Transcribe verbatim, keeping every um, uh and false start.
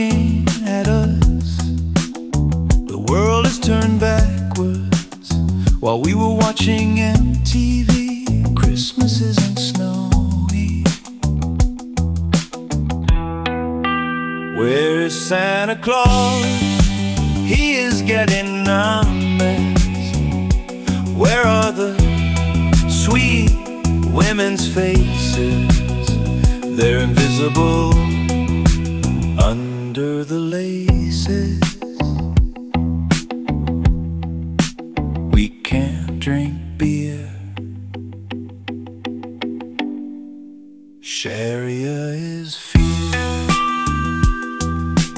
looking at us. The world has turned backwards while we were watching M T V. Christmas isn't snowy. Where is Santa Claus? He is getting numbers. Where are the sweet women's faces? They're invisible under the laces. We can't drink beer, share